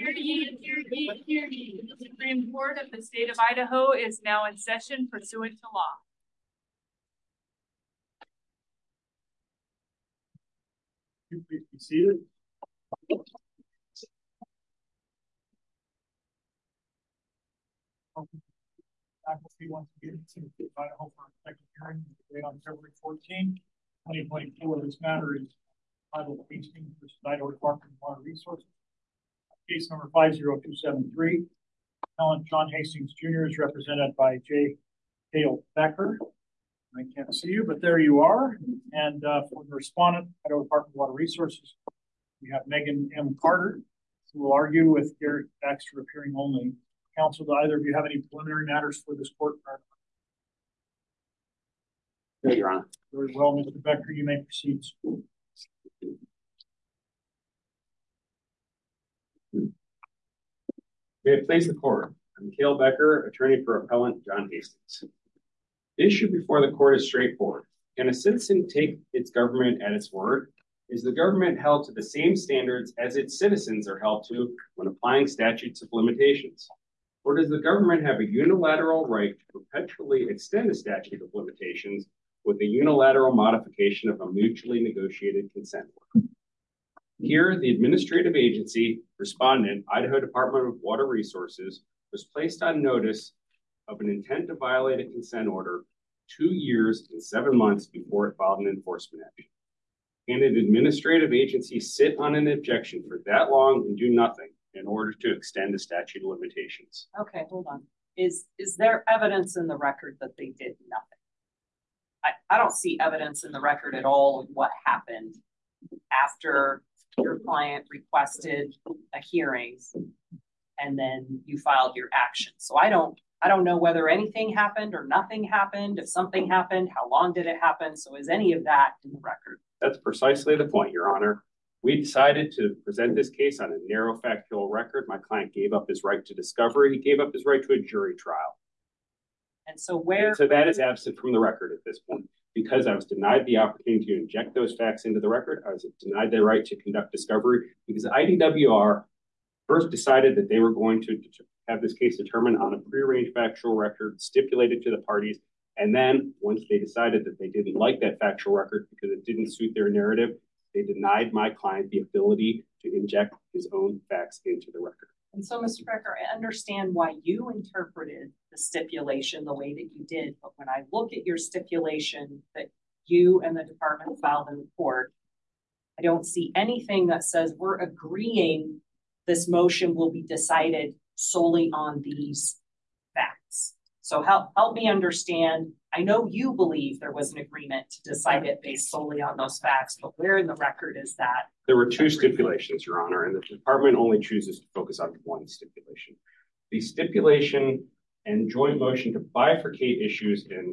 Hear ye, hear ye, hear ye. The Supreme Court of the state of Idaho is now in session pursuant to law. Please be seated. Faculty once again to Idaho for a second hearing today on February 14, 2024. This matter is titled Hastings versus Idaho Department of Water Resources. Case number 50273. Appellant John Hastings Jr. is represented by J. Dale Becker. I can't see you, but there you are. And for the respondent, Idaho Department of Water Resources, we have Megan M. Carter, who will argue with Garrett Baxter appearing only. Counsel, do either of you have any preliminary matters for this court? No, Your Honor. Very well, Mr. Becker, you may proceed. May it please the court. I'm Cale Becker, attorney for appellant John Hastings. The issue before the court is straightforward. Can a citizen take its government at its word? Is the government held to the same standards as its citizens are held to when applying statutes of limitations? Or does the government have a unilateral right to perpetually extend a statute of limitations with a unilateral modification of a mutually negotiated consent order? Here, the administrative agency respondent, Idaho Department of Water Resources, was placed on notice of an intent to violate a consent order 2 years and 7 months before it filed an enforcement action. Can an administrative agency sit on an objection for that long and do nothing in order to extend the statute of limitations? Okay, hold on. Is there evidence in the record that they did nothing? I don't see evidence in the record at all of what happened after your client requested a hearing and then you filed your action. So I don't know whether anything happened or nothing happened. If something happened, how long did it happen? So is any of that in the record? That's precisely the point, Your Honor. We decided to present this case on a narrow factual record. My client gave up his right to discovery. He gave up his right to a jury trial. And so that is absent from the record at this point. Because I was denied the opportunity to inject those facts into the record, I was denied the right to conduct discovery because IDWR first decided that they were going to have this case determined on a prearranged factual record stipulated to the parties. And then once they decided that they didn't like that factual record because it didn't suit their narrative, they denied my client the ability to inject his own facts into the record. And so, Mr. Becker, I understand why you interpreted the stipulation the way that you did. But when I look at your stipulation that you and the department filed in court, I don't see anything that says we're agreeing this motion will be decided solely on these facts. So help me understand. I know you believe there was an agreement to decide it based solely on those facts, but where in the record is that? There were two stipulations, Your Honor, and the department only chooses to focus on one stipulation. The stipulation and joint motion to bifurcate issues and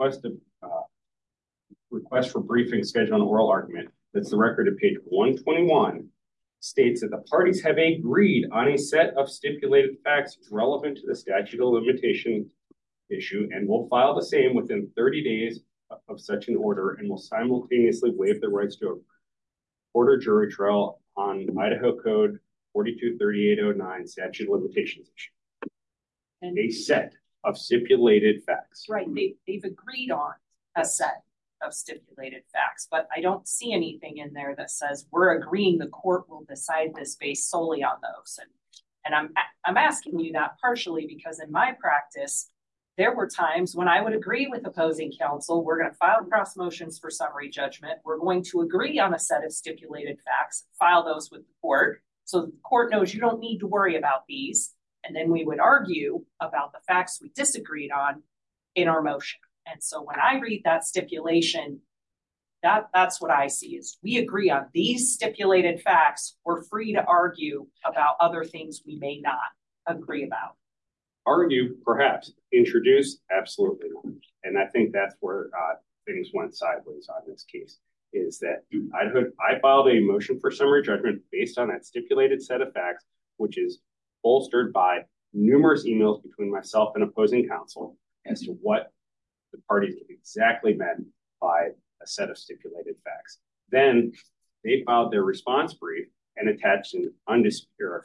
request for briefing schedule and oral argument, that's the record at page 121, states that the parties have agreed on a set of stipulated facts relevant to the statute of limitation issue and will file the same within 30 days of such an order and will simultaneously waive the rights to a court or jury trial on Idaho Code 423809 statute of limitations issue. And a set of stipulated facts. Right, they've agreed on a set of stipulated facts, but I don't see anything in there that says we're agreeing the court will decide this based solely on those. And I'm asking you that partially because in my practice, there were times when I would agree with opposing counsel, we're going to file cross motions for summary judgment. We're going to agree on a set of stipulated facts, file those with the court. So the court knows you don't need to worry about these. And then we would argue about the facts we disagreed on in our motion. And so when I read that stipulation, that's what I see is we agree on these stipulated facts. We're free to argue about other things we may not agree about. Argue, perhaps. Introduce, absolutely not. And I think that's where things went sideways on this case, is that I filed a motion for summary judgment based on that stipulated set of facts, which is bolstered by numerous emails between myself and opposing counsel as to what the parties exactly meant by a set of stipulated facts. Then they filed their response brief and attached an undisputed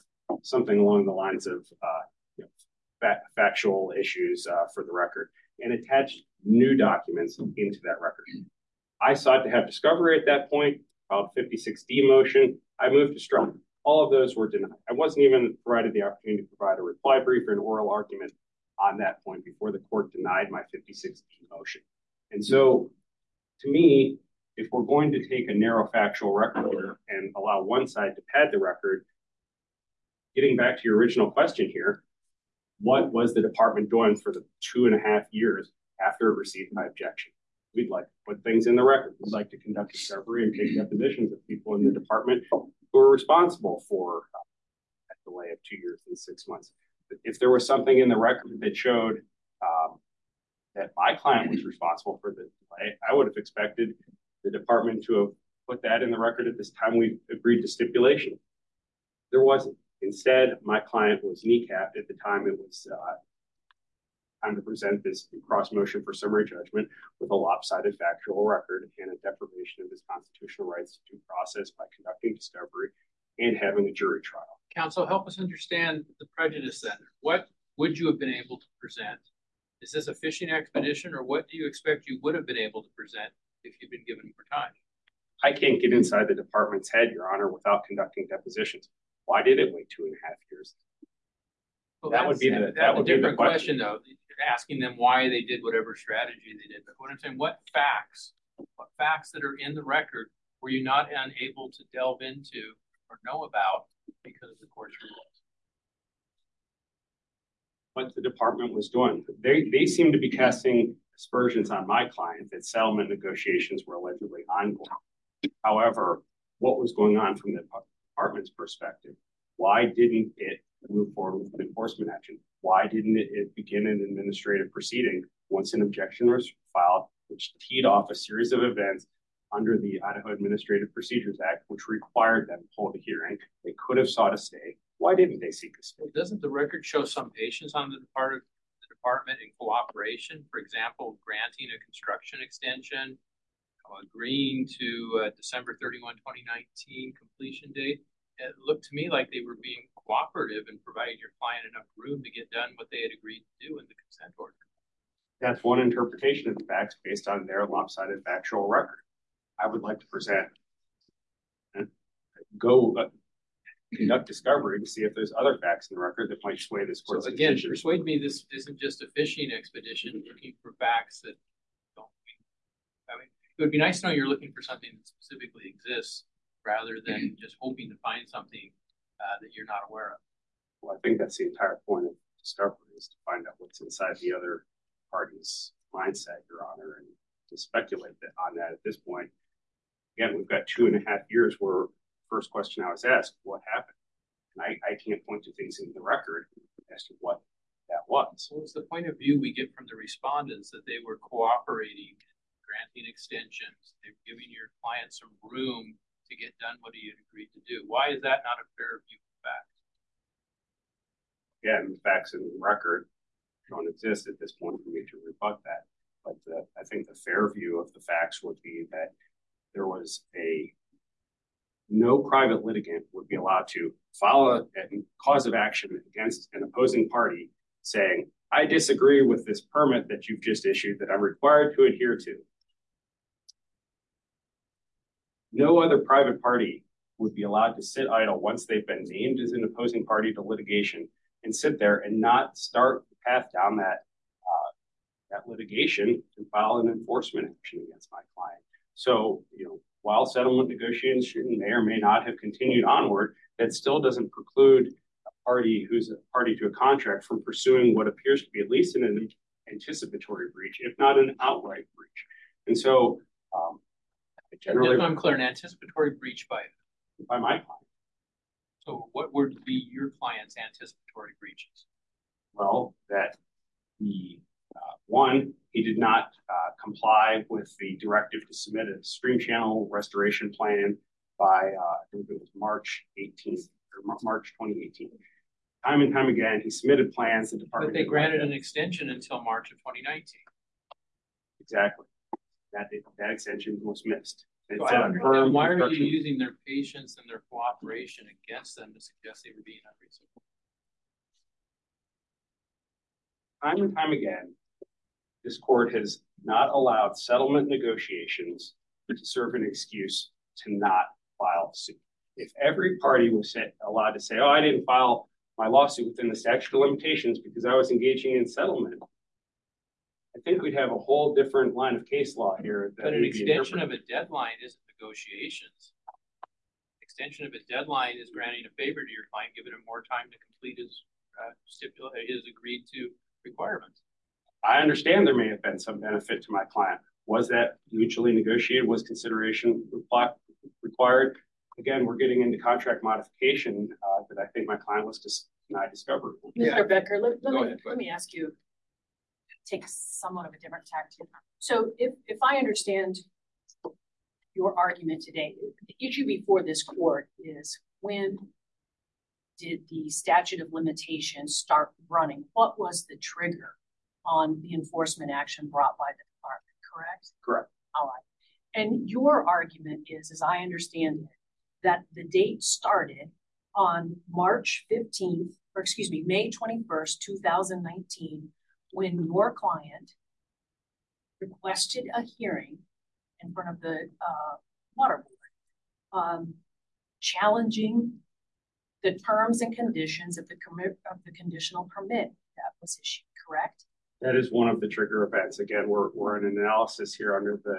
something along the lines of factual issues for the record, and attached new documents into that record. I sought to have discovery at that point, filed 56D motion. I moved to strike. All of those were denied. I wasn't even provided the opportunity to provide a reply brief or an oral argument on that point before the court denied my 56D motion. And so, to me, if we're going to take a narrow factual record here and allow one side to pad the record, getting back to your original question here, what was the department doing for the 2.5 years after it received my objection? We'd like to put things in the record. We'd like to conduct discovery and take depositions of people in the department who are responsible for a delay of 2 years and 6 months. If there was something in the record that showed that my client was responsible for the delay, I would have expected the department to have put that in the record at this time we agreed to stipulation. There wasn't. Instead, my client was kneecapped at the time it was time to present this cross motion for summary judgment with a lopsided factual record and a deprivation of his constitutional rights to due process by conducting discovery and having a jury trial. Counsel, help us understand the prejudice then. What would you have been able to present? Is this a fishing expedition, or what do you expect you would have been able to present if you'd been given more time? I can't get inside the department's head, Your Honor, without conducting depositions. Why did it wait 2.5 years? Well, that would be a different question, though. You're asking them why they did whatever strategy they did. But what I'm saying, what facts that are in the record were you not unable to delve into or know about because of the court's rules? What the department was doing. They seem to be casting aspersions on my client that settlement negotiations were allegedly ongoing. However, what was going on from the department's perspective? Why didn't it move forward with enforcement action? Why didn't it begin an administrative proceeding once an objection was filed, which teed off a series of events under the Idaho Administrative Procedures Act, which required them to hold a hearing? They could have sought a stay. Why didn't they seek a stay? Doesn't the record show some patience on the part of the department in cooperation? For example, granting a construction extension, agreeing to December 31, 2019 completion date. It looked to me like they were being cooperative and providing your client enough room to get done what they had agreed to do in the consent order. That's one interpretation of the facts based on their lopsided factual record. I would like to present and conduct discovery to see if there's other facts in the record that might sway this court's again, decision. Persuade me this isn't just a fishing expedition looking for facts that don't. I mean, it would be nice to know you're looking for something that specifically exists rather than just hoping to find something that you're not aware of. Well, I think that's the entire point of discovery, is to find out what's inside the other party's mindset, Your Honor, and to speculate on that at this point. Again, we've got 2.5 years where first question I was asked, what happened? And I can't point to things in the record as to what that was. So it's the point of view we get from the respondents that they were cooperating, granting extensions, they were giving your client some room to get done what he had agreed to do. Why is that not a fair view of facts? Again, the facts in the record don't exist at this point for me to rebut that. But I think the fair view of the facts would be that there was no private litigant would be allowed to file a cause of action against an opposing party saying, I disagree with this permit that you've just issued that I'm required to adhere to. No other private party would be allowed to sit idle once they've been named as an opposing party to litigation and sit there and not start the path down that litigation to file an enforcement action against my client. So, while settlement negotiations may or may not have continued onward, that still doesn't preclude a party who's a party to a contract from pursuing what appears to be at least an anticipatory breach, if not an outright breach. And so, generally, if I'm clear, an anticipatory breach by my client. So what would be your client's anticipatory breaches? Well, that one, he did not comply with the directive to submit a stream channel restoration plan by, I think it was March 18th or March 2018. Time and time again, he submitted plans. The department. But they granted an extension until March of 2019. Exactly. That extension was missed. It's So I a don't firm understand, why are you construction. using their patience and their cooperation against them to suggest they were being unreasonable? Time and time again, this court has not allowed settlement negotiations to serve an excuse to not file suit. If every party was allowed to say, oh, I didn't file my lawsuit within the statute of limitations because I was engaging in settlement, I think we'd have a whole different line of case law here. But an extension of a deadline isn't negotiations. Extension of a deadline is granting a favor to your client, giving him more time to complete his agreed to requirements. I understand there may have been some benefit to my client. Was that mutually negotiated? Was consideration required? Again, we're getting into contract modification that I think my client was denied discovery. Mr. Becker, Go ahead. let me ask you, take somewhat of a different tack here. So if I understand your argument today, the issue before this court is, when did the statute of limitations start running? What was the trigger on the enforcement action brought by the department, correct? Correct. All right. And your argument is, as I understand it, that the date started on March 15th, or excuse me, May 21st, 2019, when your client requested a hearing in front of the water board, challenging the terms and conditions of the conditional permit that was issued, correct? That is one of the trigger events. Again, we're in an analysis here under the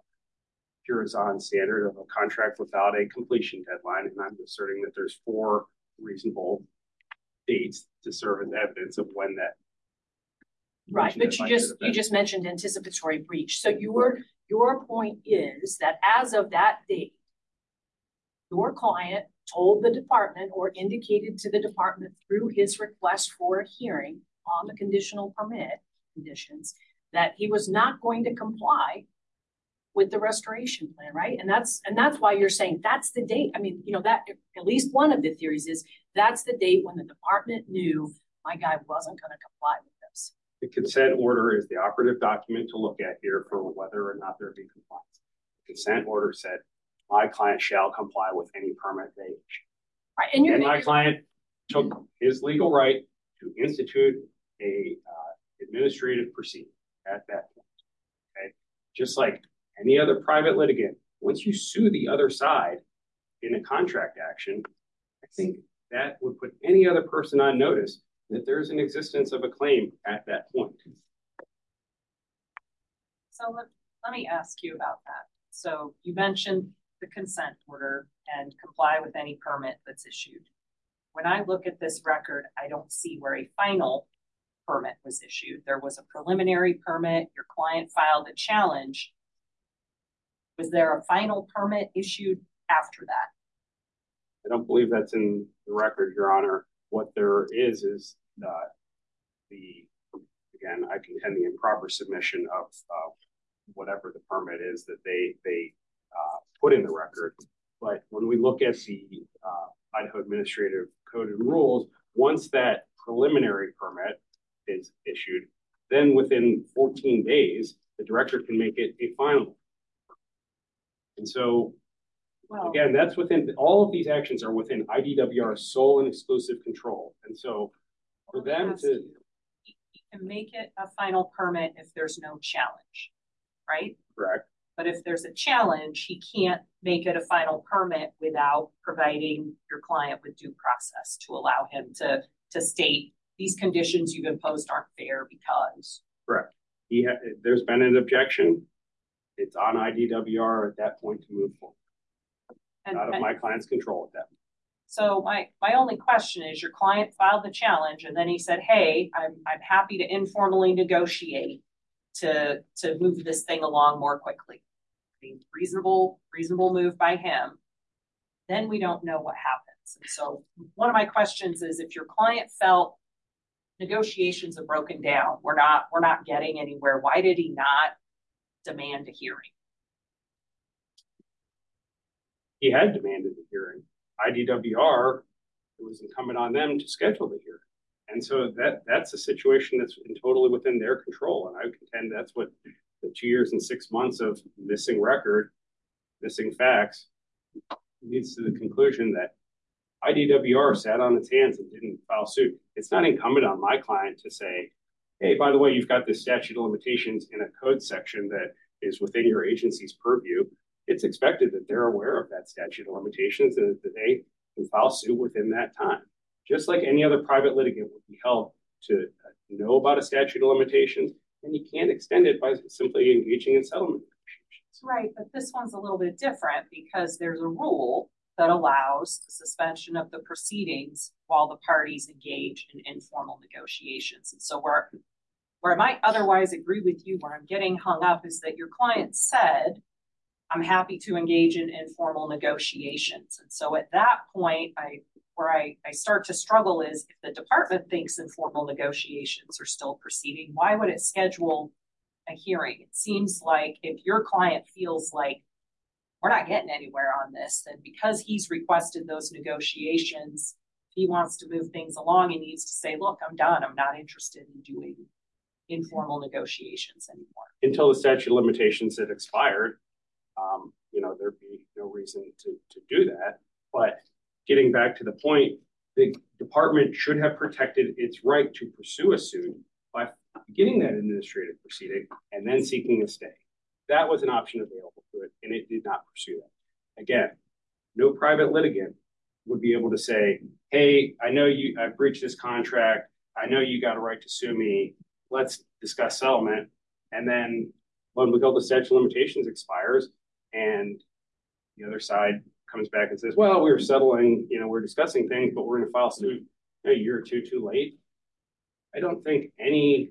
Curazon standard of a contract without a completion deadline, and I'm asserting that there's 4 reasonable dates to serve as evidence of when that. Right, but you just mentioned anticipatory breach. So your point is that as of that date, your client told the department, or indicated to the department through his request for a hearing on the conditional permit conditions, that he was not going to comply with the restoration plan, right? And that's why you're saying that's the date. I mean, that at least one of the theories is that's the date when the department knew my guy wasn't going to comply with this. The consent order is the operative document to look at here for whether or not there be compliance. The consent order said my client shall comply with any permit they issue. Right, and my client took his legal right to institute a administrative proceeding at that point. Okay, just like any other private litigant, once you sue the other side in a contract action, I think that would put any other person on notice that there's an existence of a claim at that point. So let me ask you about that. So you mentioned the consent order and comply with any permit that's issued. When I look at this record, I don't see where a final permit was issued. There was a preliminary permit. Your client filed a challenge. Was there a final permit issued after that? I don't believe that's in the record, Your Honor. What there is again, I contend the improper submission of whatever the permit is that they put in the record. But when we look at the Idaho Administrative Code and Rules, once that preliminary permit is issued, then within 14 days, the director can make it a final. And so, again, that's within, all of these actions are within IDWR's sole and exclusive control. And so for them to... You can make it a final permit if there's no challenge, right? Correct. But if there's a challenge, he can't make it a final permit without providing your client with due process to allow him to state these conditions you've imposed aren't fair because. Correct. There's been an objection. It's on IDWR at that point to move forward. Out of my client's control at that point. So my only question is, your client filed the challenge and then he said, hey, I'm happy to informally negotiate to move this thing along more quickly. I mean, reasonable move by him. Then we don't know what happens. And so one of my questions is, if your client felt negotiations have broken down, we're not getting anywhere, why did he not demand a hearing? He had demanded a hearing. IDWR, it was incumbent on them to schedule the hearing. And so that's a situation that's totally within their control. And I contend that's what the 2 years and 6 months of missing record missing facts leads to the conclusion that IDWR sat on its hands and didn't file suit. It's not incumbent on my client to say, hey, by the way, you've got this statute of limitations in a code section that is within your agency's purview. It's expected that they're aware of that statute of limitations and that they can file suit within that time. Just like any other private litigant would be held to know about a statute of limitations, and you can't extend it by simply engaging in settlement negotiations. Right, but this one's a little bit different because there's a rule that allows the suspension of the proceedings while the parties engage in informal negotiations. And so where I might otherwise agree with you, where I'm getting hung up is that your client said, I'm happy to engage in informal negotiations. And so at that point, where I start to struggle is if the department thinks informal negotiations are still proceeding, why would it schedule a hearing? It seems like if your client feels like we're not getting anywhere on this, then because he's requested those negotiations, if he wants to move things along, he needs to say, look, I'm done. I'm not interested in doing informal negotiations anymore. Until the statute of limitations had expired, there'd be no reason to do that. But getting back to the point, the department should have protected its right to pursue a suit by beginning that administrative proceeding and then seeking a stay. That was an option available to it, and it did not pursue that. Again, no private litigant would be able to say, hey, I know I breached this contract. I know you got a right to sue me. Let's discuss settlement. And then when the statute of limitations expires and the other side comes back and says, well, we were settling, we're discussing things, but we're going to file suit a year or two too late. I don't think any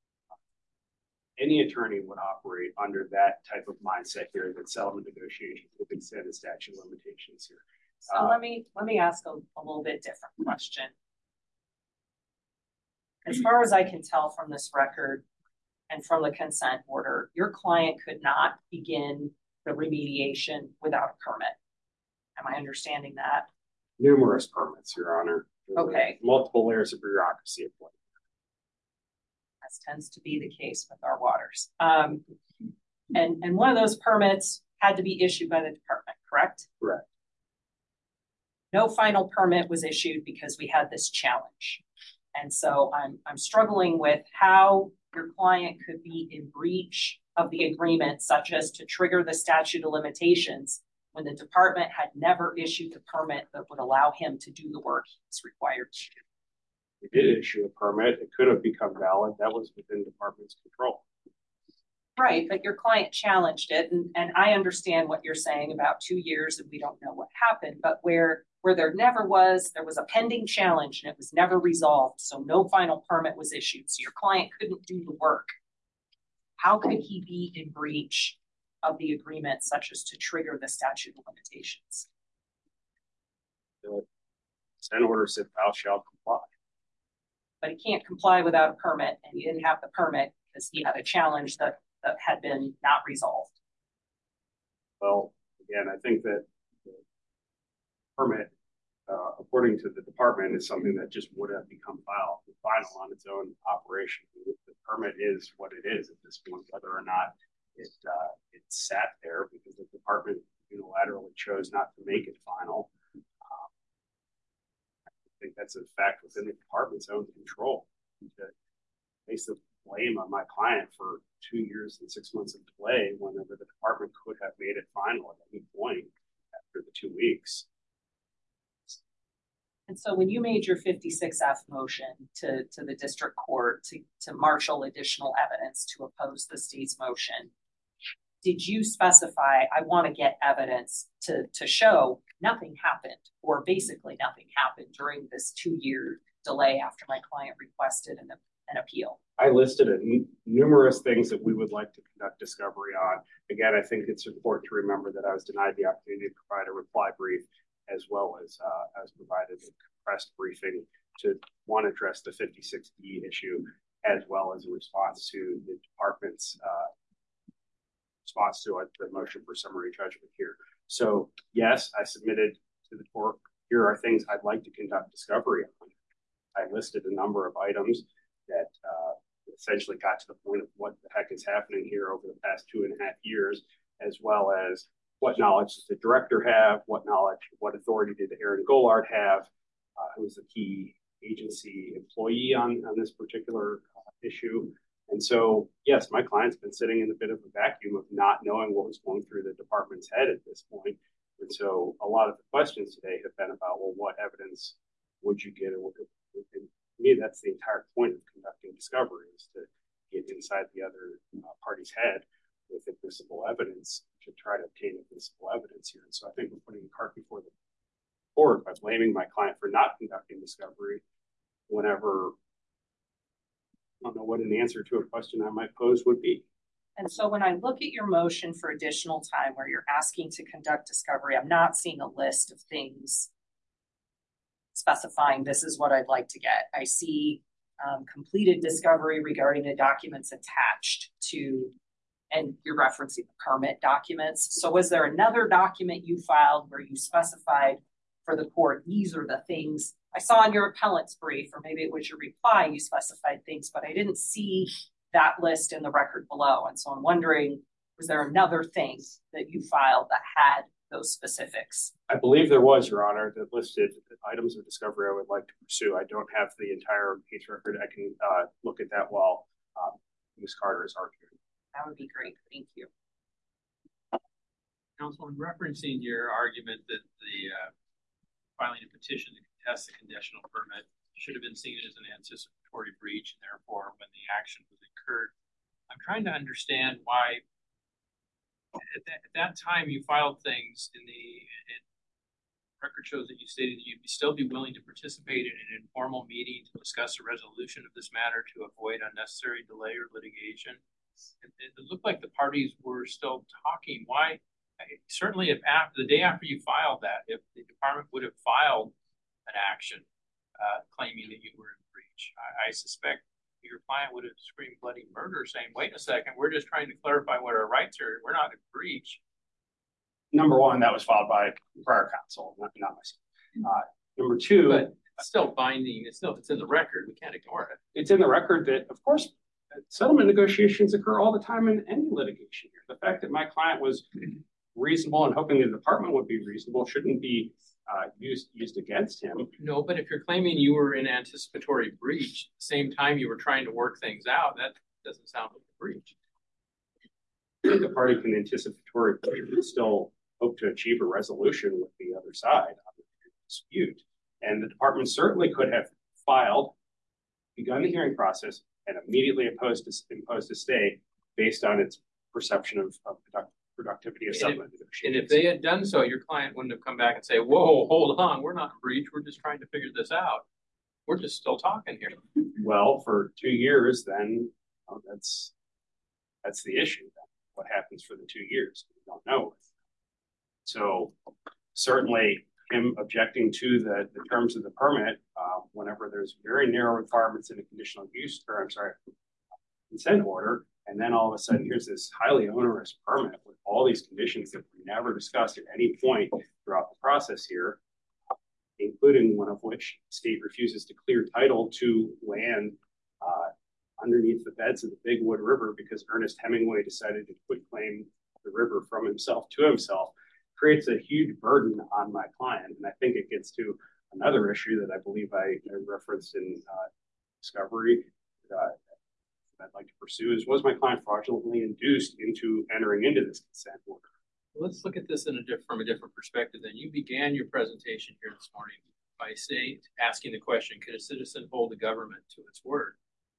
attorney would operate under that type of mindset here that settlement negotiations would extend the statute of limitations here. So let me ask a little bit different question. As far as I can tell from this record and from the consent order, your client could not begin the remediation without a permit. Am I understanding that? Numerous permits, Your Honor. Okay. Multiple layers of bureaucracy at play. As tends to be the case with our waters. And one of those permits had to be issued by the department, correct? Correct. No final permit was issued because we had this challenge. And so I'm struggling with how your client could be in breach of the agreement, such as to trigger the statute of limitations when the department had never issued the permit that would allow him to do the work he's required to do. We did issue a permit. It could have become valid. That was within the department's control. Right, but your client challenged it. And I understand what you're saying about 2 years and we don't know what happened, but where there was a pending challenge and it was never resolved. So no final permit was issued. So your client couldn't do the work. How could he be in breach of the agreement such as to trigger the statute of limitations? The consent order said thou shalt comply. But he can't comply without a permit, and he didn't have the permit because he had a challenge that had been not resolved. Well, again, I think that the permit, according to the department, is something that just would have become final on its own operation. The permit is what it is at this point, whether or not it sat there because the department unilaterally chose not to make it final. I think that's a fact within the department's own control. To place the blame on my client for 2 years and 6 months of delay whenever the department could have made it final at any point after the 2 weeks. And so when you made your 56F motion to the district court to marshal additional evidence to oppose the state's motion, did you specify, I want to get evidence to show nothing happened, or basically nothing happened during this 2-year delay after my client requested an appeal? I listed numerous things that we would like to conduct discovery on. Again, I think it's important to remember that I was denied the opportunity to provide a reply brief as well as provided a compressed briefing to address the 56D issue, as well as a response to the department's response to the motion for summary judgment here. So yes, I submitted to the court, here are things I'd like to conduct discovery on. I listed a number of items that essentially got to the point of what the heck is happening here over the past 2.5 years, as well as what knowledge does the director have? What authority did Aaron Gollard have? Who was the key agency employee on this particular issue? And so, yes, my client's been sitting in a bit of a vacuum of not knowing what was going through the department's head at this point. And so a lot of the questions today have been about, well, what evidence would you get? And to me, that's the entire point of conducting discovery, is to get inside the other party's head with admissible evidence to try to obtain admissible evidence here. And so I think we're putting the cart before the horse by blaming my client for not conducting discovery whenever I don't know what an answer to a question I might pose would be. And so when I look at your motion for additional time where you're asking to conduct discovery, I'm not seeing a list of things specifying this is what I'd like to get. I see completed discovery regarding the documents attached to, and you're referencing the permit documents. So was there another document you filed where you specified for the court, these are the things I saw in your appellant's brief, or maybe it was your reply, you specified things, but I didn't see that list in the record below. And so I'm wondering, was there another thing that you filed that had those specifics? I believe there was, Your Honor, that listed items of discovery I would like to pursue. I don't have the entire case record. I can look at that while Ms. Carter is arguing. That would be great. Thank you. Counsel, in referencing your argument that the filing a petition to contest the conditional permit should have been seen as an anticipatory breach, and therefore when the action was incurred, I'm trying to understand why at that time you filed things in the record shows that you stated that you'd still be willing to participate in an informal meeting to discuss a resolution of this matter to avoid unnecessary delay or litigation. It looked like the parties were still talking. Why? Certainly, if after the day after you filed that, if the department would have filed an action claiming that you were in breach, I suspect your client would have screamed bloody murder, saying, "Wait a second, we're just trying to clarify what our rights are. We're not in breach." Number one, that was filed by prior counsel, not myself. Number two, but it's still binding. It's in the record. We can't ignore it. It's in the record that, of course, settlement negotiations occur all the time in any litigation here. The fact that my client was reasonable and hoping the department would be reasonable shouldn't be used against him. No, but if you're claiming you were in anticipatory breach at the same time you were trying to work things out, that doesn't sound like a breach. The party can anticipatory breach still hope to achieve a resolution with the other side on the dispute. And the department certainly could have begun the hearing process, and immediately imposed a stay based on its perception of productivity of settlement negotiations. And if they had done so, your client wouldn't have come back and say, "Whoa, hold on, we're not in breach. We're just trying to figure this out. We're just still talking here." Well, for 2 years, then that's the issue. What happens for the 2 years? We don't know. So certainly him objecting to the terms of the permit, whenever there's very narrow requirements in a conditional use, or I'm sorry, consent order, and then all of a sudden here's this highly onerous permit with all these conditions that we never discussed at any point throughout the process here, including one of which state refuses to clear title to land underneath the beds of the Big Wood River because Ernest Hemingway decided to quitclaim the river from himself to himself, creates a huge burden on my client. And I think it gets to another issue that I believe I referenced in discovery that I'd like to pursue is, was my client fraudulently induced into entering into this consent order? Let's look at this from a different perspective. Then you began your presentation here this morning by asking the question, could a citizen hold the government to its word?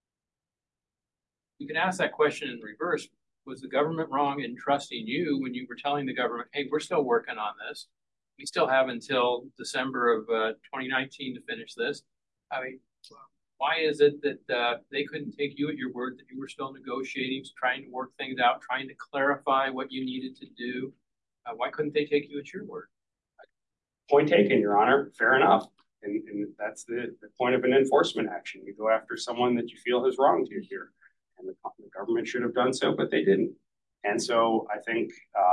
You can ask that question in reverse. Was the government wrong in trusting you when you were telling the government, "Hey, we're still working on this. We still have until December of 2019 to finish this"? I mean, why is it that they couldn't take you at your word that you were still negotiating, trying to work things out, trying to clarify what you needed to do? Why couldn't they take you at your word? Point taken, Your Honor. Fair enough. And that's the point of an enforcement action. You go after someone that you feel has wronged you here. And the government should have done so, but they didn't. And so I think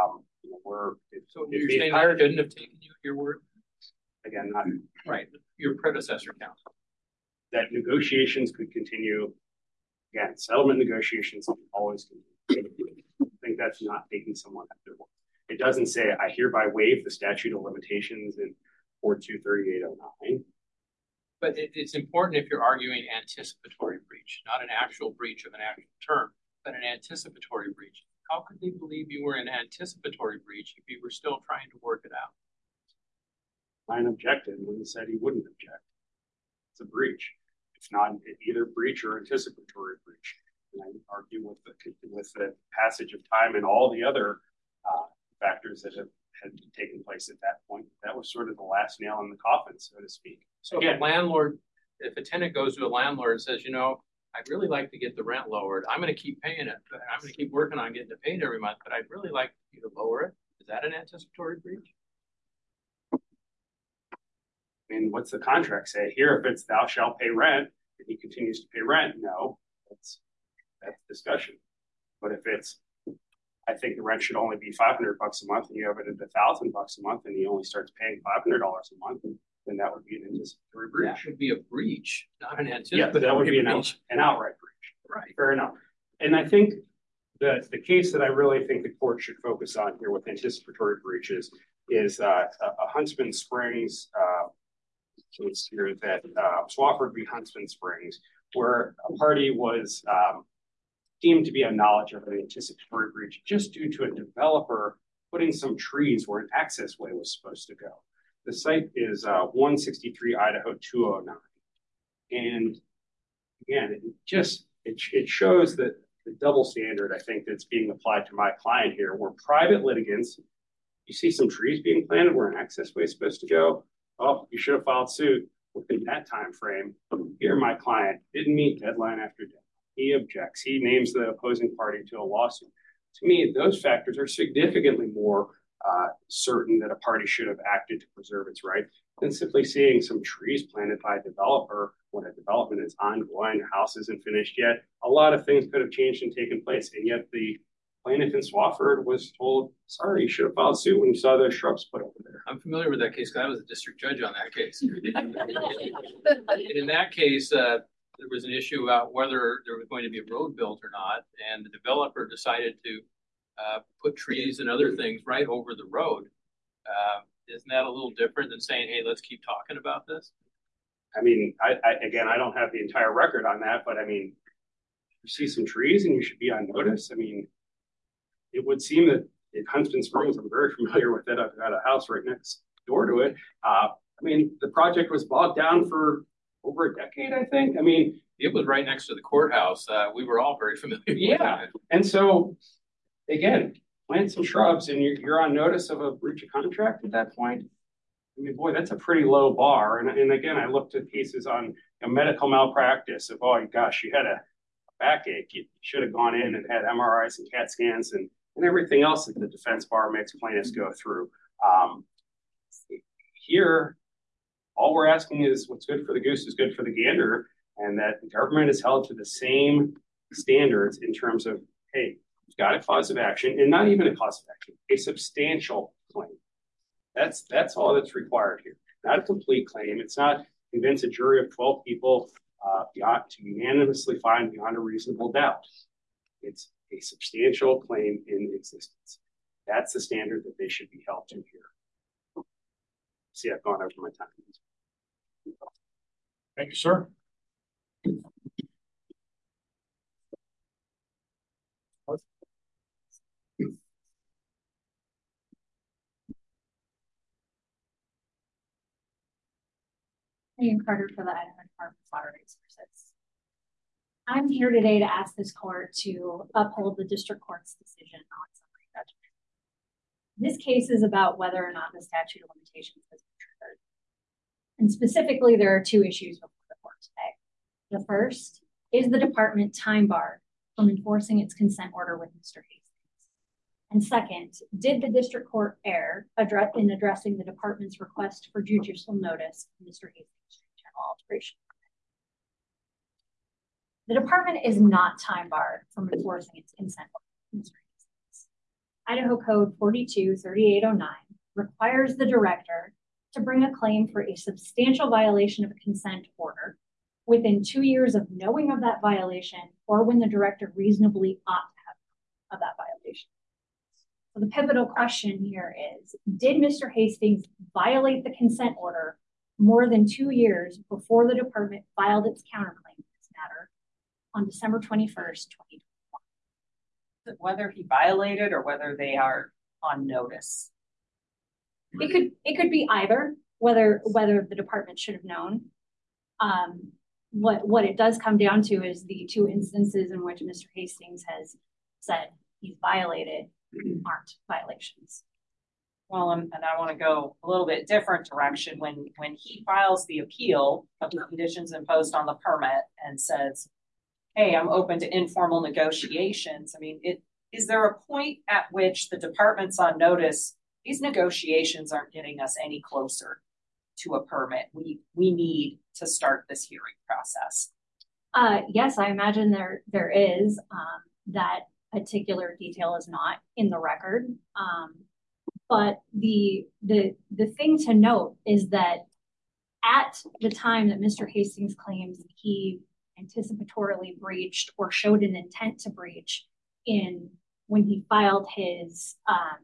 So you're saying I couldn't have taken you at your word? Again, not right. Your predecessor counsel. That negotiations could continue. Again, settlement negotiations can always continue. I think that's not taking someone at their word. It doesn't say, I hereby waive the statute of limitations in 423809. But it's important if you're arguing anticipatory breach, not an actual breach of an actual term, but an anticipatory breach. How could they believe you were in anticipatory breach if you were still trying to work it out? Client objected when he said he wouldn't object. It's a breach. It's not either breach or anticipatory breach. And I argue with the passage of time and all the other factors that had taken place at that point. That was sort of the last nail in the coffin, so to speak. So if a tenant goes to a landlord and says, I'd really like to get the rent lowered, I'm going to keep paying it, but I'm going to keep working on getting it paid every month, but I'd really like you to lower it. Is that an anticipatory breach? And what's the contract say? Here, if it's thou shalt pay rent, and he continues to pay rent, no, that's discussion. But if it's, I think the rent should only be $500 a month, and you have it at $1,000 a month, and he only starts paying $500 a month, then that would be an anticipatory breach. That would be a breach, not an anticipatory. Yeah, that would be an outright breach. Right. Fair enough. And I think the case that I really think the court should focus on here with anticipatory breaches is a Huntsman Springs case here that Swofford v. Huntsman Springs, where a party was deemed to be a knowledge of an anticipatory breach just due to a developer putting some trees where an access way was supposed to go. The site is 163 Idaho 209. And again, it shows that the double standard, I think, that's being applied to my client here, where private litigants, you see some trees being planted where an access way is supposed to go. Oh, you should have filed suit within that time frame. Here, my client didn't meet deadline after deadline. He objects. He names the opposing party to a lawsuit. To me, those factors are significantly more certain that a party should have acted to preserve its right than simply seeing some trees planted by a developer when a development is ongoing, a house isn't finished yet. A lot of things could have changed and taken place, and yet the plaintiff in Swofford was told, sorry, you should have filed suit when you saw those shrubs put over there. I'm familiar with that case because I was a district judge on that case. In that case, there was an issue about whether there was going to be a road built or not, and the developer decided to put trees and other things right over the road. Isn't that a little different than saying, hey, let's keep talking about this? I mean, I don't have the entire record on that, but I mean, you see some trees and you should be on notice. I mean, it would seem that in Huntsman Springs, I'm very familiar with it. I've got a house right next door to it. I mean, the project was bogged down for over a decade, I think. I mean, it was right next to the courthouse. We were all very familiar with that. And so, again, plant some shrubs and you're on notice of a breach of contract at that point. I mean, boy, that's a pretty low bar. And again, I looked at cases on medical malpractice of, oh, gosh, you had a backache. You should have gone in and had MRIs and CAT scans and everything else that the defense bar makes plaintiffs go through. Here, all we're asking is what's good for the goose is good for the gander, and that the government is held to the same standards in terms of, hey, you've got a cause of action, and not even a cause of action, a substantial claim. That's all that's required here. Not a complete claim. It's not convince a jury of 12 people to unanimously find beyond a reasonable doubt. It's a substantial claim in existence. That's the standard that they should be held to here. See, I've gone over my time. Thank you, sir. Ian Carter for the Idaho Department of Water Resources. I'm here today to ask this court to uphold the district court's decision on summary judgment. This case is about whether or not the statute of limitations has been triggered. And specifically, there are two issues before the court today. The first, is the department time barred from enforcing its consent order with Mr. Hastings? And second, did the district court err in addressing the department's request for judicial notice of Mr. Hastings' general alteration? The department is not time barred from enforcing its consent order with Mr. Hastings. Idaho Code 423809 requires the director to bring a claim for a substantial violation of a consent order within 2 years of knowing of that violation or when the director reasonably ought to have known of that violation. So the pivotal question here is, did Mr. Hastings violate the consent order more than 2 years before the department filed its counterclaim in this matter on December 21st, 2021? Whether he violated or whether they are on notice. It could be either, whether the department should have known. What it does come down to is the 2 instances in which Mr. Hastings has said he's violated aren't violations. Well, and I want to go a little bit different direction. When he files the appeal of the conditions imposed on the permit and says, hey, I'm open to informal negotiations. I mean, is there a point at which the department's on notice, these negotiations aren't getting us any closer to a permit? We need to start this hearing process. Yes, I imagine there is. That particular detail is not in the record. But the thing to note is that at the time that Mr. Hastings claims he anticipatorily breached or showed an intent to breach when he filed his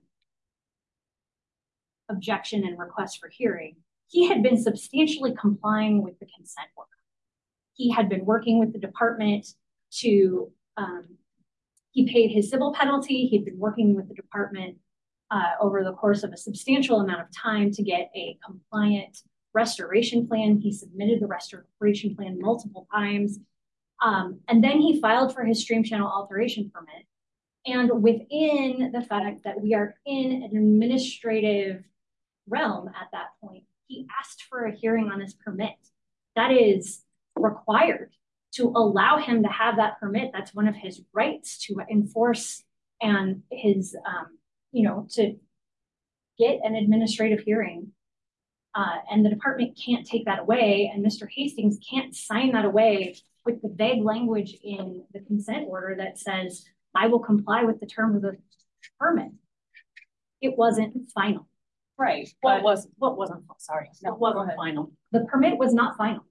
objection and request for hearing, he had been substantially complying with the consent order. He had been working with the department to, he paid his civil penalty. He'd been working with the department over the course of a substantial amount of time to get a compliant restoration plan. He submitted the restoration plan multiple times. And then he filed for his stream channel alteration permit. And within the fact that we are in an administrative realm at that point, he asked for a hearing on his permit. That is required to allow him to have that permit. That's one of his rights to enforce and his, to get an administrative hearing. And the department can't take that away. And Mr. Hastings can't sign that away with the vague language in the consent order that says, I will comply with the terms of the permit. It wasn't final. Right. What wasn't final? The permit was not final.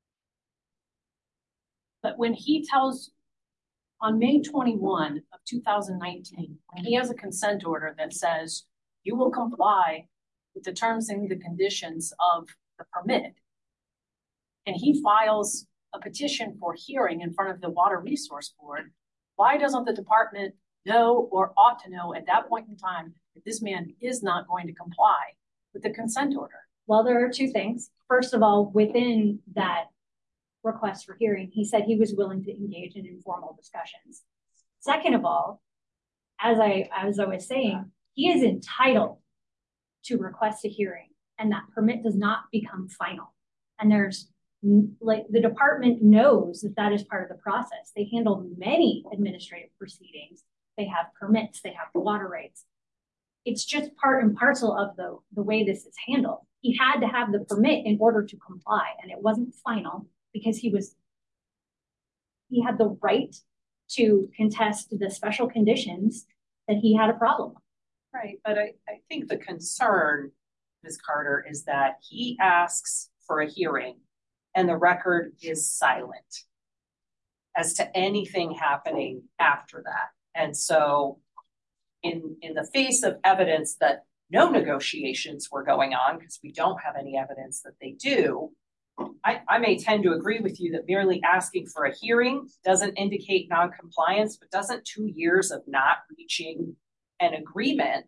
But when he tells, on May 21 of 2019, when he has a consent order that says you will comply with the terms and the conditions of the permit, and he files a petition for hearing in front of the Water Resource Board, why doesn't the department know or ought to know at that point in time that this man is not going to comply with the consent order? Well, there are 2 things. First of all, within that request for hearing, he said he was willing to engage in informal discussions. Second of all, as I was saying, he is entitled to request a hearing, and that permit does not become final. And there's the department knows that is part of the process. They handle many administrative proceedings. They have permits, they have water rights. It's just part and parcel of the way this is handled. He had to have the permit in order to comply, and it wasn't final because he had the right to contest the special conditions that he had a problem with. Right, but I think the concern, Ms. Carter, is that he asks for a hearing and the record is silent as to anything happening after that. And so in the face of evidence that no negotiations were going on, because we don't have any evidence that they do, I may tend to agree with you that merely asking for a hearing doesn't indicate non-compliance, but doesn't 2 years of not reaching an agreement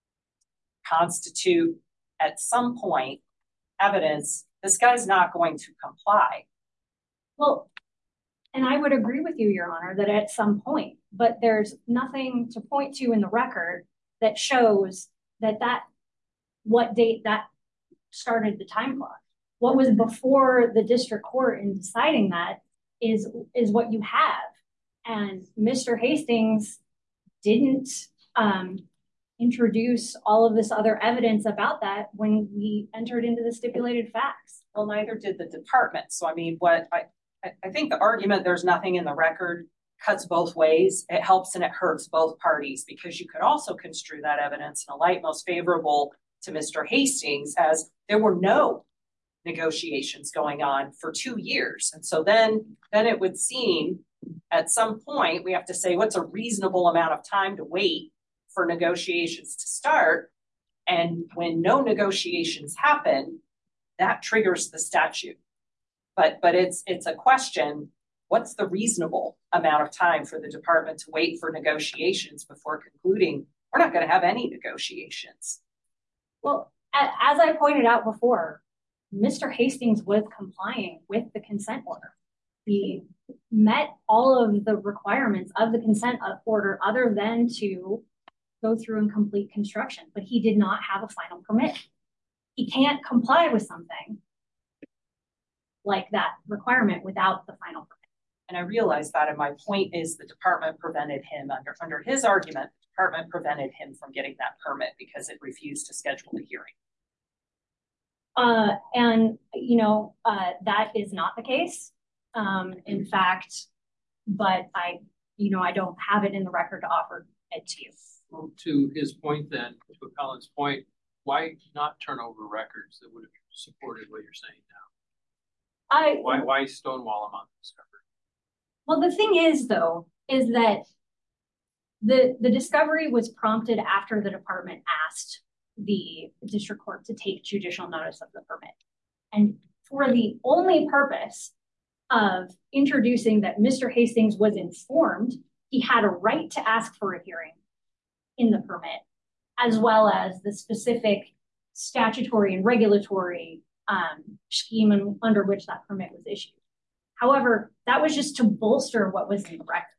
constitute at some point evidence this guy's not going to comply? Well, and I would agree with you, Your Honor, that at some point, but there's nothing to point to in the record that shows what date that started the time clock. What was before the district court in deciding that is what you have. And Mr. Hastings didn't introduce all of this other evidence about that when we entered into the stipulated facts. Well, neither did the department. So, I mean, what I think the argument there's nothing in the record cuts both ways. It helps and it hurts both parties, because you could also construe that evidence in a light most favorable to Mr. Hastings as there were no negotiations going on for 2 years. And so then it would seem at some point we have to say, what's a reasonable amount of time to wait for negotiations to start. And when no negotiations happen, that triggers the statute. But it's a question, what's the reasonable amount of time for the department to wait for negotiations before concluding we're not going to have any negotiations? Well, as I pointed out before, Mr. Hastings was complying with the consent order. He met all of the requirements of the consent order other than to go through and complete construction, but he did not have a final permit. He can't comply with something like that requirement without the final permit. And I realize that, and my point is the department prevented him, under his argument, the department prevented him from getting that permit because it refused to schedule the hearing. And that is not the case. In fact, but I don't have it in the record to offer it to you. Well, to his point then, to Appellant's point, why not turn over records that would have supported what you're saying now? Why stonewall him on the discovery? Well, the thing is, though, is that the discovery was prompted after the department asked the district court to take judicial notice of the permit. And for the only purpose of introducing that Mr. Hastings was informed he had a right to ask for a hearing in the permit, as well as the specific statutory and regulatory scheme under which that permit was issued. However, that was just to bolster what was in the record.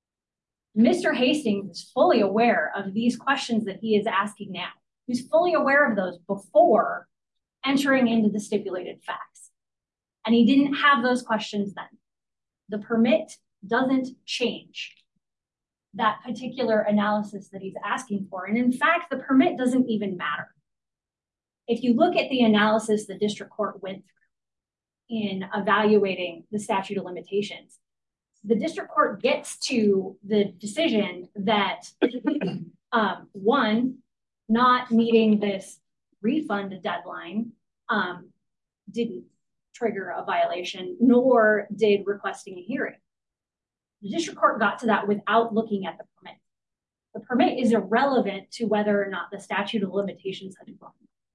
Mr. Hastings is fully aware of these questions that he is asking now. He's fully aware of those before entering into the stipulated facts. And he didn't have those questions then. The permit doesn't change that particular analysis that he's asking for. And in fact, the permit doesn't even matter. If you look at the analysis the district court went through in evaluating the statute of limitations, the district court gets to the decision that one, not meeting this refund deadline didn't trigger a violation, nor did requesting a hearing. The district court got to that without looking at the permit. The permit is irrelevant to whether or not the statute of limitations has run.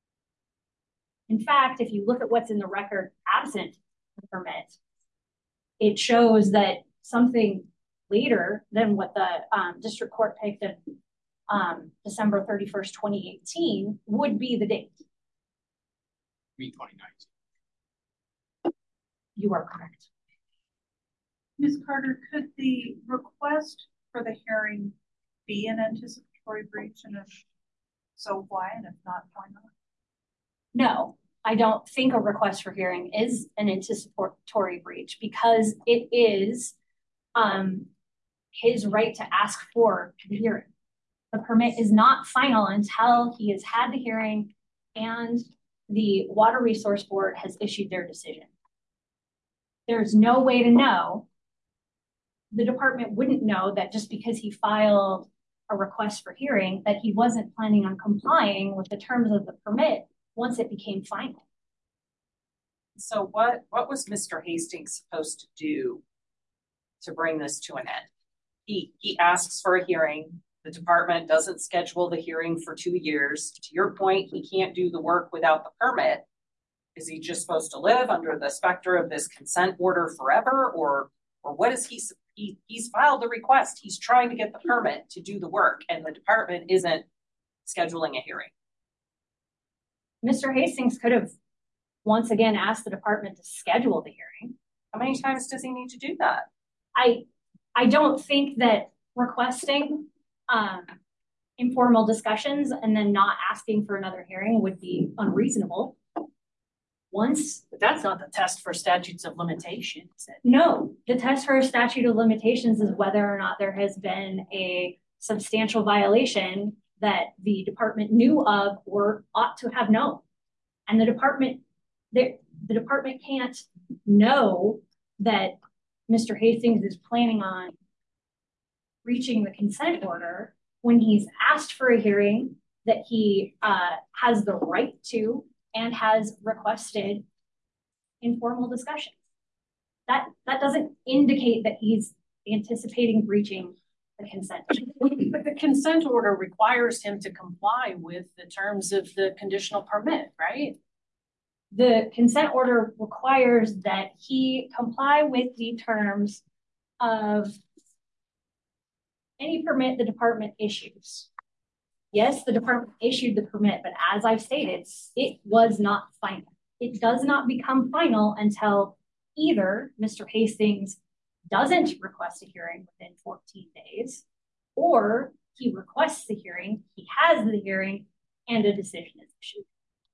In fact, if you look at what's in the record absent the permit, it shows that something later than what the district court picked at December 31st, 2018 would be the date. 2019. You are correct. Ms. Carter, could the request for the hearing be an anticipatory breach, and if so, why, and if not, why not? No, I don't think a request for hearing is an anticipatory breach because it is his right to ask for the hearing. The permit is not final until he has had the hearing and the Water Resource Board has issued their decision. There's no way to know. The department wouldn't know that just because he filed a request for hearing that he wasn't planning on complying with the terms of the permit once it became final. So what was Mr. Hastings supposed to do to bring this to an end? He asks for a hearing. The department doesn't schedule the hearing for 2 years. To your point, he can't do the work without the permit. Is he just supposed to live under the specter of this consent order forever? Or what is he's filed the request. He's trying to get the permit to do the work, and the department isn't scheduling a hearing. Mr. Hastings could have once again asked the department to schedule the hearing. How many times does he need to do that? I don't think that requesting informal discussions and then not asking for another hearing would be unreasonable. But that's not the test for statutes of limitations. No, the test for a statute of limitations is whether or not there has been a substantial violation that the department knew of or ought to have known. And the department can't know that Mr. Hastings is planning on reaching the consent order when he's asked for a hearing that he has the right to and has requested informal discussions. That doesn't indicate that he's anticipating breaching the consent. But the consent order requires him to comply with the terms of the conditional permit, right? The consent order requires that he comply with the terms of any permit the department issues. Yes, the department issued the permit, but as I've stated, it was not final. It does not become final until either Mr. Hastings doesn't request a hearing within 14 days, or he requests the hearing, he has the hearing, and a decision is issued.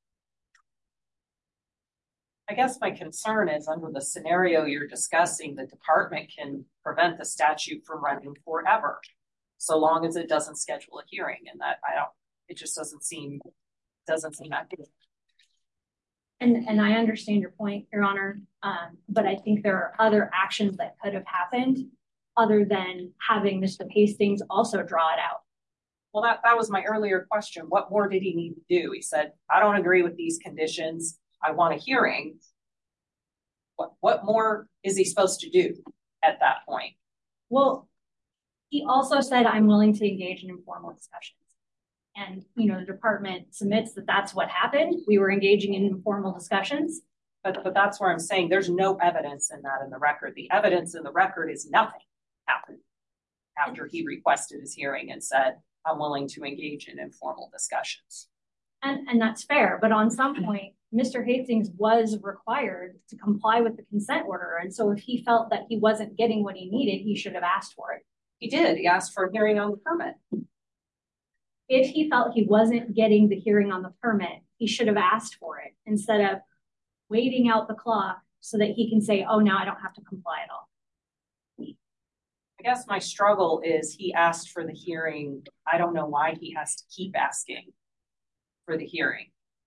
I guess my concern is under the scenario you're discussing, the department can prevent the statute from running forever, so long as it doesn't schedule a hearing, and that it just doesn't seem accurate. And I understand your point, Your Honor, but I think there are other actions that could have happened other than having Mr. Hastings also draw it out. Well, that was my earlier question. What more did he need to do? He said, I don't agree with these conditions. I want a hearing. What more is he supposed to do at that point? Well, he also said, I'm willing to engage in informal discussions. And, the department submits that that's what happened. We were engaging in informal discussions. But that's where I'm saying there's no evidence in that in the record. The evidence in the record is nothing happened after he requested his hearing and said, I'm willing to engage in informal discussions. And that's fair. But on some point, Mr. Hastings was required to comply with the consent order. And so if he felt that he wasn't getting what he needed, he should have asked for it. He did. He asked for a hearing on the permit. If he felt he wasn't getting the hearing on the permit, he should have asked for it instead of waiting out the clock so that he can say, oh, now I don't have to comply at all. I guess my struggle is he asked for the hearing. I don't know why he has to keep asking for the hearing.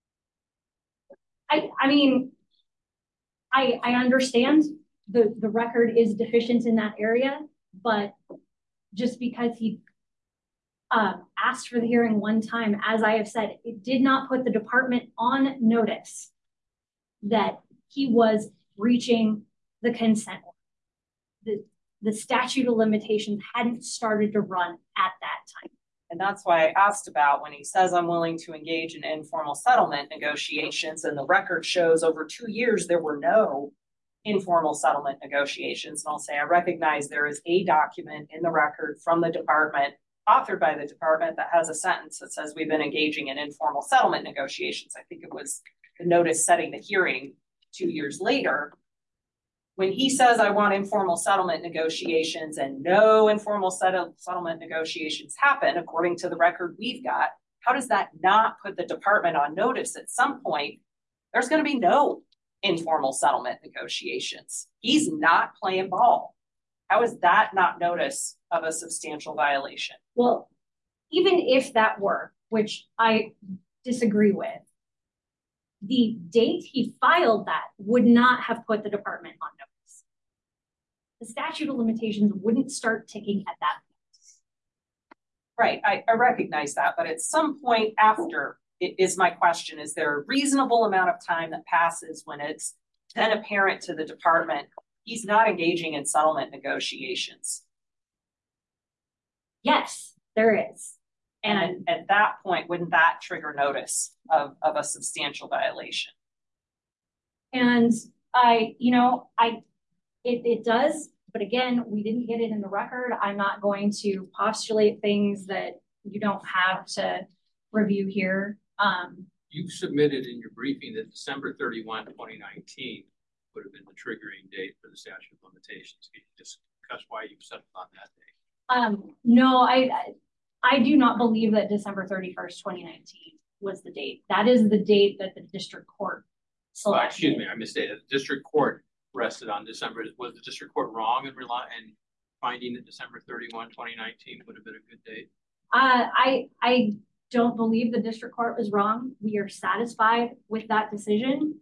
I mean, I understand the record is deficient in that area, but just because he asked for the hearing one time, as I have said, it did not put the department on notice that he was breaching the consent order. The statute of limitations hadn't started to run at that time. And that's why I asked about when he says I'm willing to engage in informal settlement negotiations, and the record shows over 2 years there were no informal settlement negotiations. And I'll say I recognize there is a document in the record from the department, authored by the department, that has a sentence that says we've been engaging in informal settlement negotiations. I think it was the notice setting the hearing 2 years later. When he says I want informal settlement negotiations and no informal settlement negotiations happen, according to the record we've got, how does that not put the department on notice at some point there's going to be no informal settlement negotiations? He's not playing ball. How is that not notice of a substantial violation? Well, even if that were, which I disagree with, the date he filed that would not have put the department on notice. The statute of limitations wouldn't start ticking at that point. Right, I recognize that, but at some point after, it is my question, is there a reasonable amount of time that passes when it's then apparent to the department he's not engaging in settlement negotiations? Yes, there is. And at that point, wouldn't that trigger notice of a substantial violation? And it does, but again, we didn't get it in the record. I'm not going to postulate things that you don't have to review here. You submitted in your briefing that December 31, 2019 would have been the triggering date for the statute of limitations. Can you discuss why you settled on that date? No, I do not believe that December 31st, 2019 was the date. That is the date that the district court selected. Excuse me, I misstated. The district court rested on December. Was the district court wrong in finding that December 31, 2019 would have been a good date? I don't believe the district court was wrong. We are satisfied with that decision.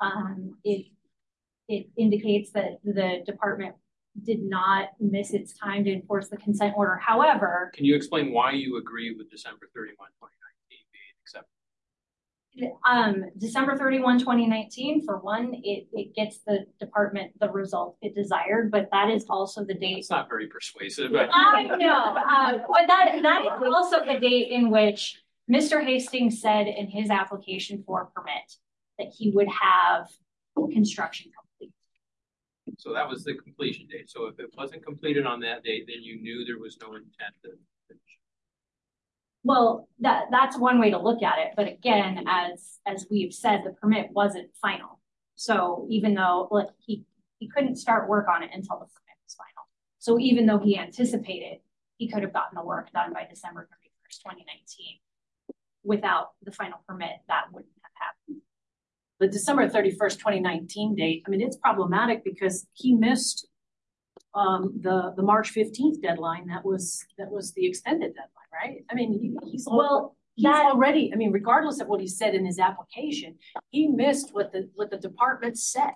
It indicates that the department did not miss its time to enforce the consent order. However, can you explain why you agree with December 31, 2019 being accepted? December 31, 2019, for one, it gets the department the result it desired, but that is also the date. It's not very persuasive, but I know, but that is also the date in which Mr. Hastings said in his application for a permit that he would have construction complete. so that was the completion date. So if it wasn't completed on that date, then you knew there was no intent to finish. Well, that's one way to look at it. But again, as we've said, the permit wasn't final. So even though he couldn't start work on it until the permit was final. So even though he anticipated he could have gotten the work done by December 31st, 2019, without the final permit, that wouldn't have happened. The December 31st, 2019 date, I mean, it's problematic because he missed the March 15th deadline. That was the extended deadline, right? I mean, he's already, I mean, regardless of what he said in his application, he missed what the department said.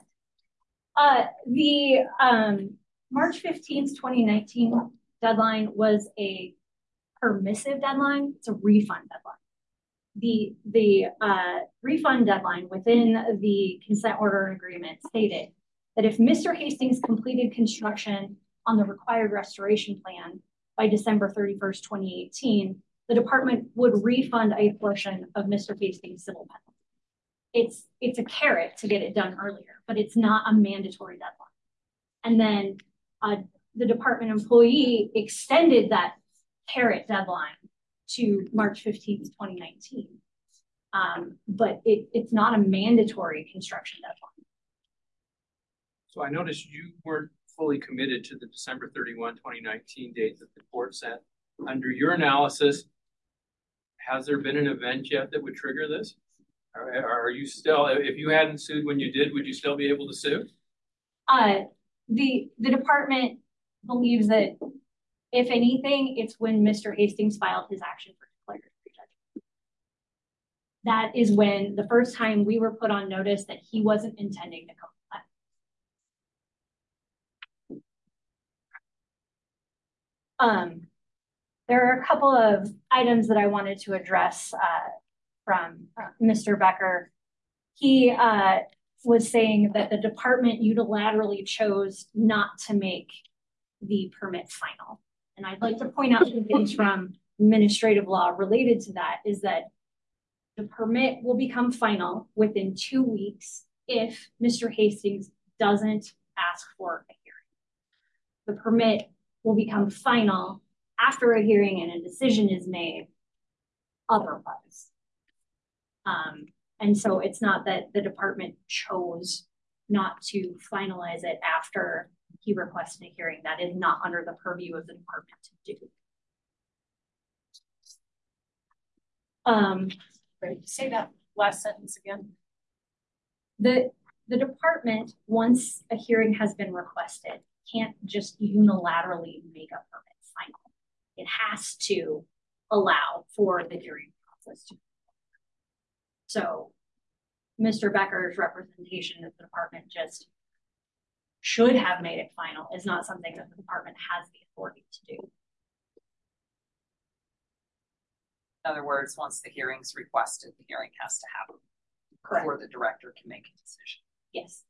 The March 15th, 2019 deadline was a permissive deadline. It's a refund deadline. The refund deadline within the consent order agreement stated that if Mr. Hastings completed construction on the required restoration plan by December 31st, 2018, the department would refund a portion of Mr. Hastings' civil penalty. It's a carrot to get it done earlier, but it's not a mandatory deadline. And then the department employee extended that carrot deadline to March 15th, 2019. But it's not a mandatory construction deadline. So I noticed you weren't fully committed to the December 31, 2019 date that the court set. Under your analysis, has there been an event yet that would trigger this? Are you still, if you hadn't sued when you did, would you still be able to sue? The department believes that if anything, it's when Mr. Hastings filed his action for declaratory judgment. That is when the first time we were put on notice that he wasn't intending to come back. There are a couple of items that I wanted to address from Mr. Becker. He was saying that the department unilaterally chose not to make the permit final. And I'd like to point out some things from administrative law related to that is that the permit will become final within 2 weeks if Mr. Hastings doesn't ask for a hearing. The permit will become final after a hearing and a decision is made otherwise. And so it's not that the department chose not to finalize it after he requested a hearing. That is not under the purview of the department to do. Say that last sentence again. The department, once a hearing has been requested, can't just unilaterally make a permit final. It has to allow for the hearing process to. So Mr. Becker's representation that the department just should have made it final is not something that the department has the authority to do. In other words, once the hearing's requested, the hearing has to happen before the director can make a decision. Yes.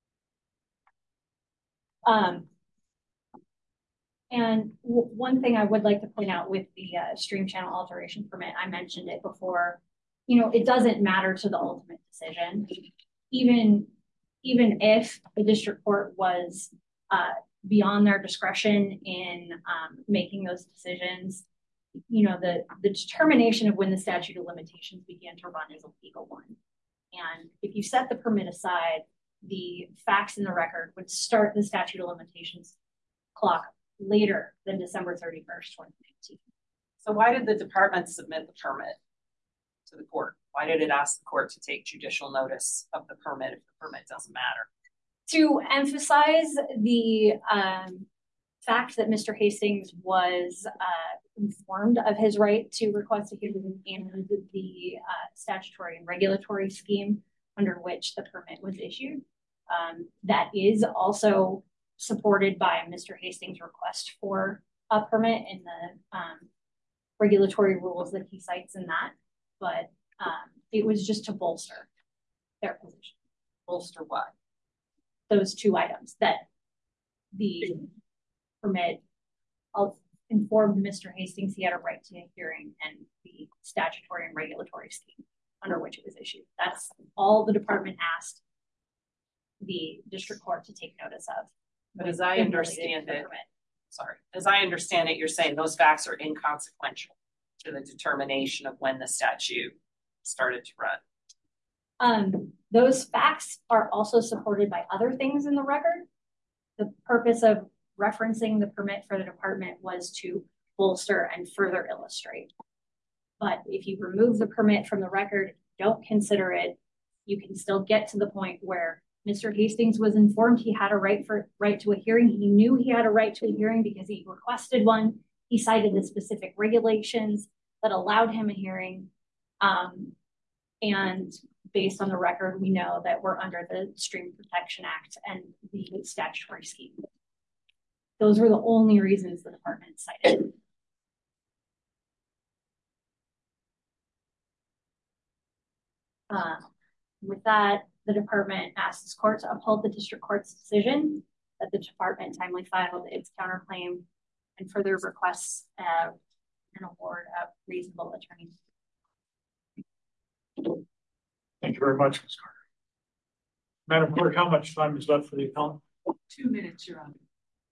And one thing I would like to point out with the stream channel alteration permit, I mentioned it before, it doesn't matter to the ultimate decision. Even if the district court was beyond their discretion in making those decisions, the determination of when the statute of limitations began to run is a legal one. And if you set the permit aside, the facts in the record would start the statute of limitations clock later than December 31st, 2019. So why did the department submit the permit to the court? Why did it ask the court to take judicial notice of the permit if the permit doesn't matter? To emphasize the fact that Mr. Hastings was informed of his right to request a hearing and the statutory and regulatory scheme under which the permit was issued. That is also supported by Mr. Hastings' request for a permit in the regulatory rules that he cites in that. But It was just to bolster their position. Bolster what? Those two items that the permit informed Mr. Hastings he had a right to a hearing and the statutory and regulatory scheme under which it was issued. That's all the department asked the district court to take notice of. But as I understand it, as I understand it, you're saying those facts are inconsequential to the determination of when the statute started to run. Those facts are also supported by other things in the record. The purpose of referencing the permit for the department was to bolster and further illustrate. But if you remove the permit from the record, don't consider it, you can still get to the point where Mr. Hastings was informed he had a right to a hearing. He knew he had a right to a hearing because he requested one. He cited the specific regulations that allowed him a hearing. And based on the record, we know that we're under the Stream Protection Act and the statutory scheme. Those were the only reasons the department cited. With that, the department asked this court to uphold the district court's decision that the department timely filed its counterclaim and further requests an award of reasonable attorney. Thank you very much, Ms. Carter. Madam Clerk, how much time is left for the appellant? 2 minutes, Your Honor.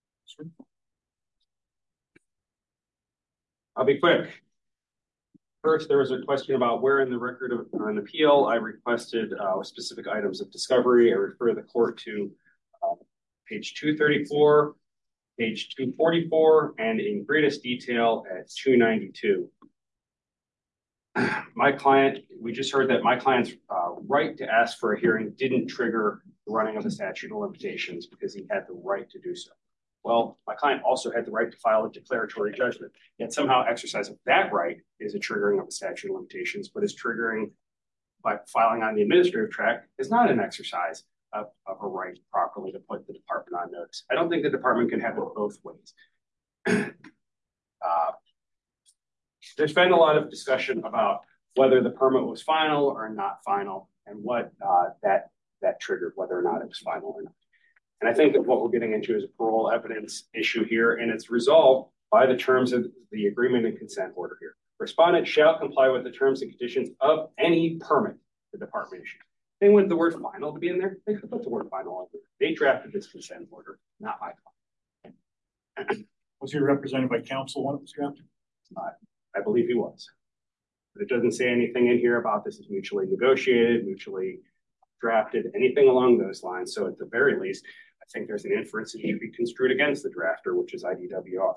I'll be quick. First, there was a question about where in the record of an appeal I requested specific items of discovery. I refer the court to page 234, page 244, and in greatest detail at 292. My client, we just heard that my client's right to ask for a hearing didn't trigger the running of the statute of limitations because he had the right to do so. Well, my client also had the right to file a declaratory judgment. Yet somehow exercise of that right is a triggering of the statute of limitations, but is triggering by filing on the administrative track is not an exercise of a right properly to put the department on notice. I don't think the department can have it both ways. There's been a lot of discussion about whether the permit was final or not final and what that triggered, whether or not it was final or not. And I think that what we're getting into is a parole evidence issue here, and it's resolved by the terms of the agreement and consent order here. Respondent shall comply with the terms and conditions of any permit the department issued. They wanted the word final to be in there. They could put the word final in there. They drafted this consent order, not my client. Was he represented by counsel when it was drafted? I believe he was. But it doesn't say anything in here about this is mutually negotiated, mutually drafted, anything along those lines. So at the very least, I think there's an inference that should be construed against the drafter, which is IDWR.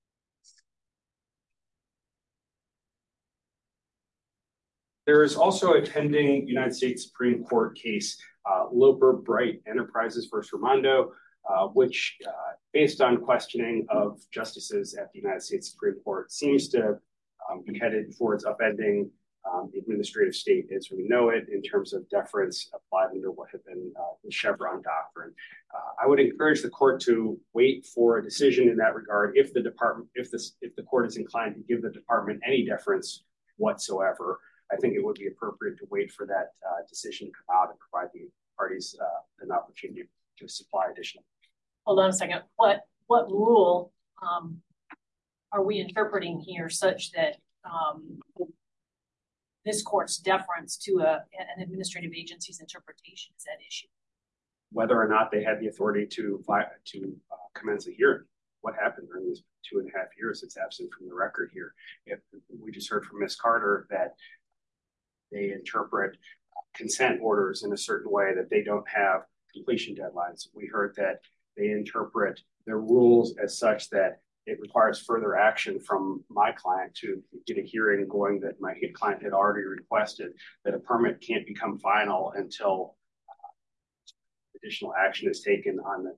There is also a pending United States Supreme Court case, Loper Bright Enterprises versus Raimondo, which, based on questioning of justices at the United States Supreme Court, seems to be headed towards upending the administrative state as we know it in terms of deference applied under what had been the Chevron doctrine. I would encourage the court to wait for a decision in that regard if the court is inclined to give the department any deference whatsoever. I think it would be appropriate to wait for that decision to come out and provide the parties an opportunity to supply additional. Hold on a second. What rule are we interpreting here such that this court's deference to an administrative agency's interpretation is at issue? Whether or not they had the authority to commence a hearing. What happened during these 2.5 years? It's absent from the record here. If we just heard from Ms. Carter that they interpret consent orders in a certain way that they don't have completion deadlines. We heard that they interpret their rules as such that it requires further action from my client to get a hearing going that my client had already requested, that a permit can't become final until additional action is taken on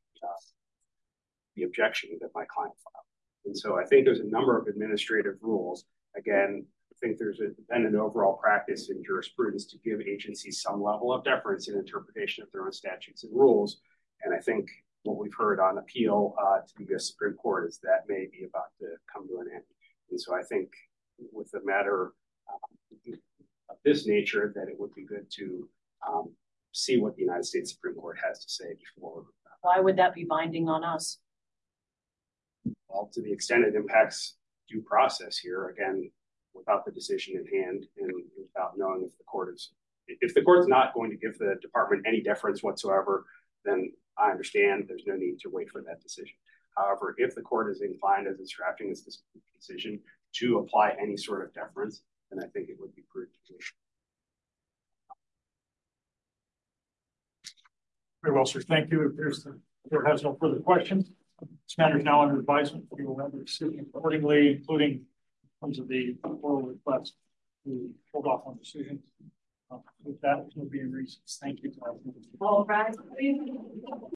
the objection that my client filed. And so I think there's a number of administrative rules. Again, I think there's been an overall practice in jurisprudence to give agencies some level of deference in interpretation of their own statutes and rules. And I think what we've heard on appeal to the U.S. Supreme Court is that may be about to come to an end. And so I think with the matter of this nature, that it would be good to see what the United States Supreme Court has to say before. Why would that be binding on us? Well, to the extent it impacts due process here, again, without the decision in hand and without knowing if the court's not going to give the department any deference whatsoever, then I understand there's no need to wait for that decision. However, if the court is inclined, as it's drafting this decision, to apply any sort of deference, then I think it would be prudent to do. Very well, sir. Thank you. If the court has no further questions, this matter is now under advisement. We will have a decision accordingly, including in terms of the oral request to hold off on decisions. With that, we'll be in recess. Thank you. All right.